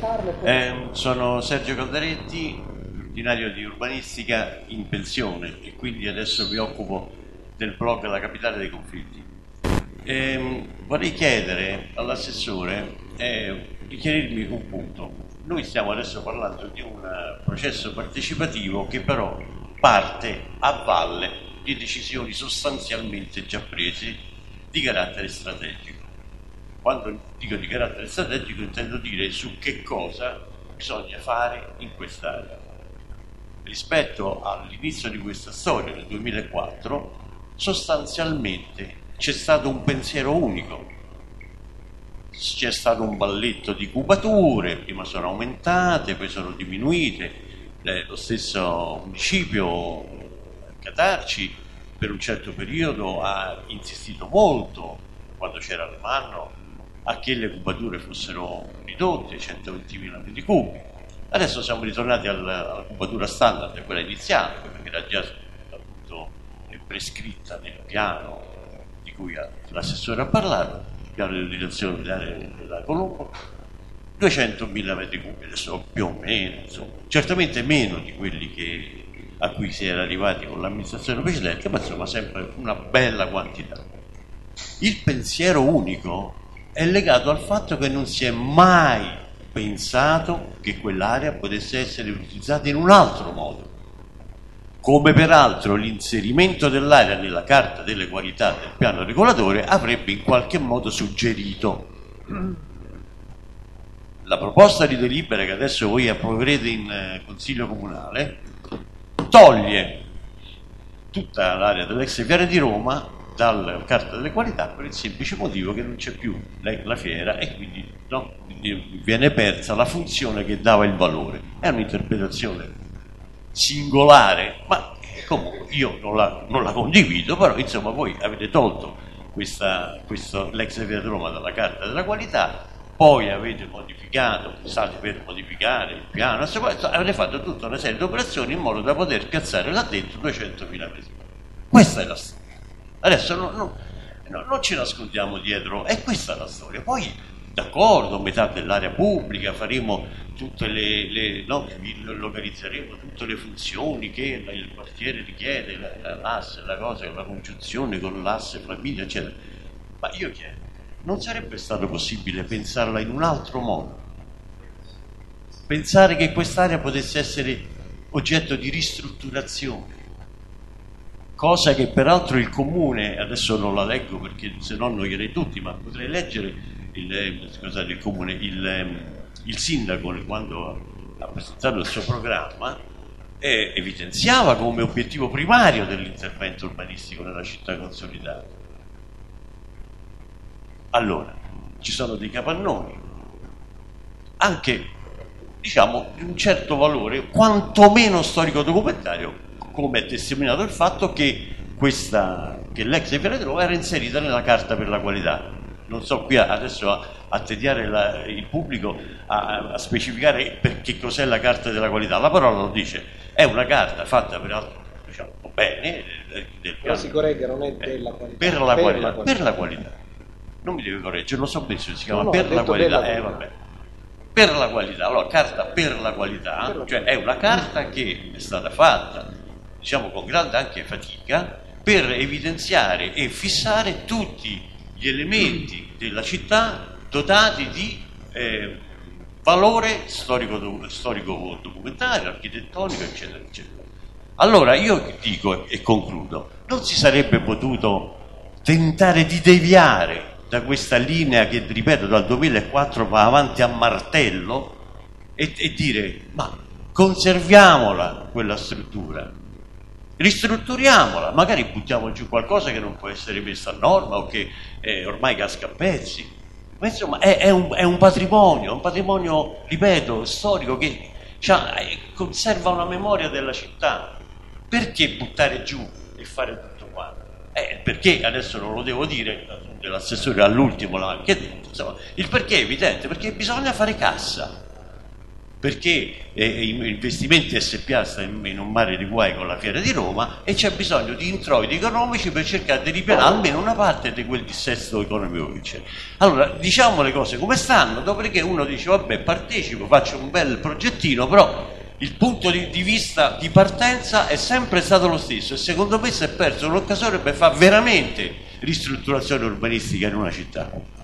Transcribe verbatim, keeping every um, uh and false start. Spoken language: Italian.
Eh, sono Sergio Caldaretti, ordinario di urbanistica in pensione e quindi adesso mi occupo del blog La Capitale dei Conflitti. Eh, vorrei chiedere all'assessore eh, di chiarirmi un punto. Noi stiamo adesso parlando di un processo partecipativo che però parte a valle di decisioni sostanzialmente già prese di carattere strategico. Quando dico di carattere strategico intendo dire su che cosa bisogna fare in quest'area. Rispetto all'inizio di questa storia, nel duemilaquattro, sostanzialmente c'è stato un pensiero unico. C'è stato un balletto di cubature, prima sono aumentate, poi sono diminuite. Eh, lo stesso municipio, Catarci, per un certo periodo ha insistito molto, quando c'era Alemanno, a che le cubature fossero ridotte, centoventimila metri cubi. Adesso siamo ritornati alla, alla cubatura standard, quella iniziale, quella che era già appunto prescritta nel piano di cui l'assessore ha parlato, il piano di utilizzazione dell'area della Colombo, duecentomila metri cubi, adesso più o meno, insomma, certamente meno di quelli che, a cui si era arrivati con l'amministrazione precedente, ma insomma sempre una bella quantità. Il pensiero unico è legato al fatto che non si è mai pensato che quell'area potesse essere utilizzata in un altro modo, come peraltro l'inserimento dell'area nella carta delle qualità del piano regolatore avrebbe in qualche modo suggerito. La proposta di delibera che adesso voi approverete in eh, Consiglio Comunale toglie tutta l'area dell'ex Fiera di Roma dalla carta delle qualità per il semplice motivo che non c'è più la fiera e quindi, no, quindi viene persa la funzione che dava il valore. È un'interpretazione singolare, ma comunque io non la, non la condivido, però insomma voi avete tolto questa, questo, l'ex Fiera di Roma dalla carta della qualità, poi avete modificato, state per modificare il piano, avete fatto tutta una serie di operazioni in modo da poter piazzare là dentro duecentomila metri. Questa è la storia. Adesso non, non, non ci nascondiamo dietro, è questa la storia. Poi, d'accordo, metà dell'area pubblica, faremo tutte le, le no, localizzeremo tutte le funzioni che il quartiere richiede, l'asse, la cosa, la congiunzione con l'asse famiglia, eccetera. Ma io chiedo, non sarebbe stato possibile pensarla in un altro modo? Pensare che quest'area potesse essere oggetto di ristrutturazione? Cosa che peraltro il comune, adesso non la leggo perché se no noierei tutti, ma potrei leggere il, scusate, il comune, il, il sindaco quando ha presentato il suo programma eh, evidenziava come obiettivo primario dell'intervento urbanistico nella città consolidata. Allora, ci sono dei capannoni, anche diciamo di un certo valore, quantomeno storico-documentario, come è testimoniato il fatto che, questa, che l'ex Fiera di Roma era inserita nella carta per la qualità. Non so qui adesso a, a tediare la, il pubblico a, a specificare per che cos'è la carta della qualità. La parola lo dice, è una carta fatta per altro, diciamo, bene, del, del piano. Si corregge, non è della qualità. Per la, per, qualità, la qualità. per la qualità. Non mi deve correggere, lo so benissimo, si chiama no, no, per la qualità. Eh, vabbè. Per la qualità, allora carta per la qualità, per la cioè è una carta che è stata fatta, diciamo con grande anche fatica, per evidenziare e fissare tutti gli elementi della città dotati di eh, valore storico, storico documentario, architettonico, eccetera, eccetera. Allora io dico e concludo, non si sarebbe potuto tentare di deviare da questa linea che, ripeto, dal duemilaquattro va avanti a martello e, e dire, ma conserviamola quella struttura, ristrutturiamola, magari buttiamo giù qualcosa che non può essere messo a norma o che eh, ormai casca a pezzi, ma insomma è, è, un, è un patrimonio, un patrimonio, ripeto, storico che eh, conserva una memoria della città. Perché buttare giù e fare tutto quanto? Eh, perché adesso non lo devo dire, l'assessore all'ultimo l'ha anche detto, insomma, il perché è evidente, perché bisogna fare cassa. perché eh, Investimenti S P A sta in, in un mare di guai con la Fiera di Roma e c'è bisogno di introiti economici per cercare di ripianare almeno una parte di quel dissesto economico che c'è. Allora, diciamo le cose come stanno, dopodiché uno dice vabbè, partecipo, faccio un bel progettino, però il punto di, di vista di partenza è sempre stato lo stesso e secondo me si è perso un'occasione per fare veramente ristrutturazione urbanistica in una città.